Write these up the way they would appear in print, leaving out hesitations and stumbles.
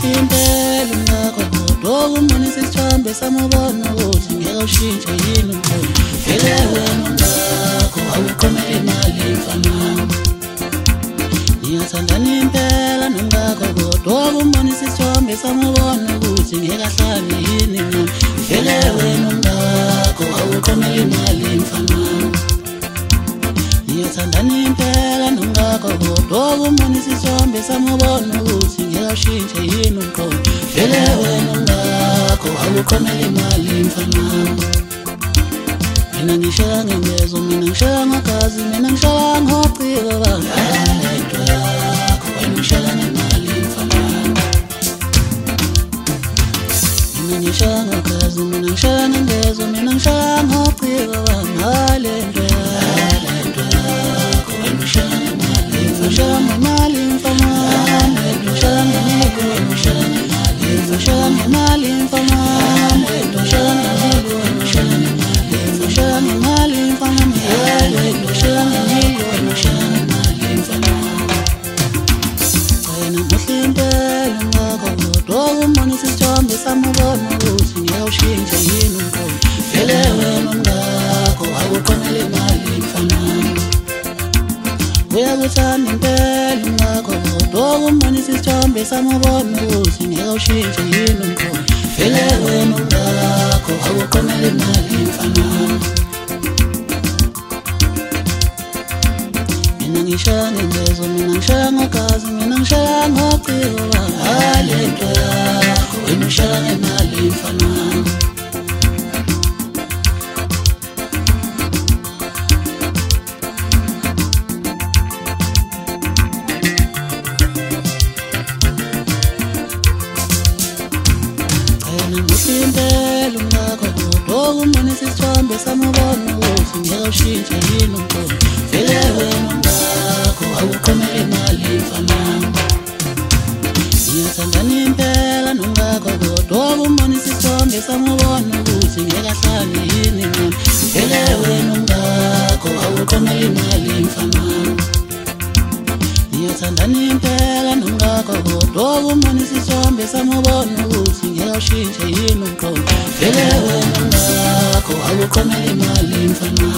impela ngakho kodwa umbonisa isithombe samubona ukuthi ngeke ushintshe yini umkhulu vele wena ngakho awuqomela imali mfana ngiyathandana impela nongakho kodwa umbonisa isithombe samubona ukuthi ngeke ahlale yini nami vele wena ngakho awuqomela imali mfana ngiyathandana impela nongakho kodwa umbonisa isithombe samubona ukuthi ngeke ushintshe yini umkhulu vele wena ngakho awuqomela imali mfana mina ngishaya ngengezo mina ngishaya ngagazi mina ngishaya ngoqhiko bangalento yakho wena ngishaya ngemali mfana mina ngishaya ngagazi mina ngishaya ngengezo mina ngishaya ngoqhiko bangalento yakho wena ngishaya ngemali ngishaya ngemali mfana ngishaya ngemali ngishaya ngemali ngishaya ngemali mfana ngishaya ngemali Shani mali mfana miyele, shani milioni, shani mali mfana. Wena muhlimpela ngakho kodwa umbonisa isithombe samubona ukuthi ngeke ushintshe yini umkhulu vele wena ngakho awuqomela imali mfana uyakuthanda impela ngakho kodwa umbonisa isithombe samubona ukuthi ngeke ushintshe yini umkhulu vele wena ngakho awuqomela imali mfana mina ngishaya ngengezo mina ngishaya ngogazi mina ngishaya ngoqhiko bangalento yakho wena ngishaya ngemali mfana impela ngakho kodwa umbonisa isithombe samubona ukuthi ngeke ushintshe yini umkhulu vele wena ngakho awuqomela imali mfana ngiyathandana impela nongakho kodwa umbonisa isithombe samubona ukuthi ngeke ahlale yini nami vele wena ngakho awuqomela imali mfana ngiyathandana impela nongakho kodwa umbonisa isithombe samubona ukuthi ngeke ushintshe yini umkhulu vele wena ngakho awuqomela imali mfana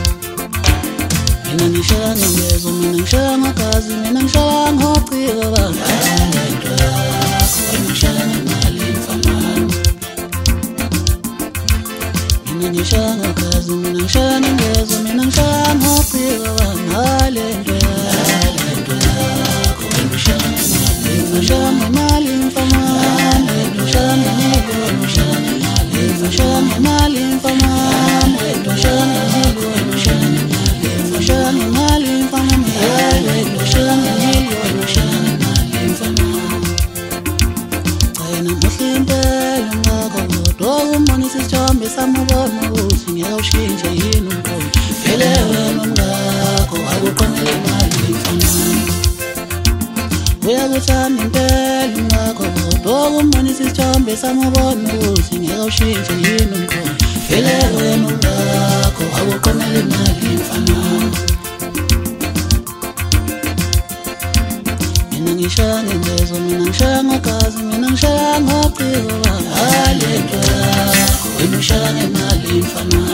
mina ngishaya ngengezo mina ngishaya ngogazi mina ngishaya ngoqhiko bangalento yakho wena ngishaya ngemali mfana mina ngishaya ngogazi mina ngishaya ngengezo mina ngishaya ngoqhiko bangalento yakho wena ngishaya ngemali ngishaya ngemali mfana ngishaya ngemali ngishaya ngemali mfana ngishaya ngemali ngishaya ngemali mfana miyele ngishaya ngemali ngishaya ngemali mfana wena muhlimpela ngakho kodwa umbonisa isithombe samubona ukuthi ngeke ushintshe yini umkhulu vele wena ngakho awuqomela imali mfana uyakuthanda impela ngakho kodwa umbonisa isithombe samubona ukuthi ngeke ushintshe yini umkhulu vele wena ngakho awuqomela imali mfana mina ngishaya ngengezo mina ngishaya ngogazi mina ngishaya ngoqhiko bangalento yakho wena ngishaya ngemali mfana